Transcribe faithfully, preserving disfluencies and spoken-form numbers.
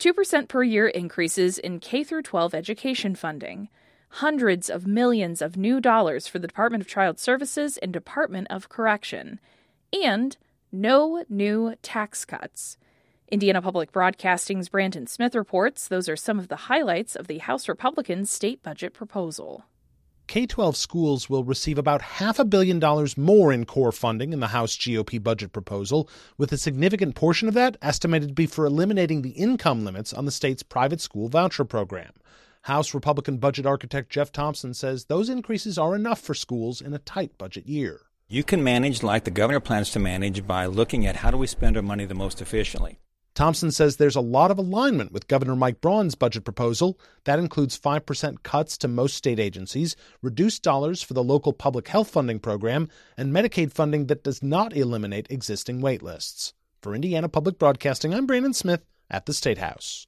two percent per year increases in K through twelve education funding, hundreds of millions of new dollars for the Department of Child Services and Department of Correction, and no new tax cuts. Indiana Public Broadcasting's Brandon Smith reports those are some of the highlights of the House Republicans' state budget proposal. K twelve schools will receive about half a billion dollars more in core funding in the House G O P budget proposal, with a significant portion of that estimated to be for eliminating the income limits on the state's private school voucher program. House Republican budget architect Jeff Thompson says those increases are enough for schools in a tight budget year. You can manage like the governor plans to manage by looking at how do we spend our money the most efficiently. Thompson says there's a lot of alignment with Governor Mike Braun's budget proposal. That includes five percent cuts to most state agencies, reduced dollars for the local public health funding program, and Medicaid funding that does not eliminate existing wait lists. For Indiana Public Broadcasting, I'm Brandon Smith at the State House.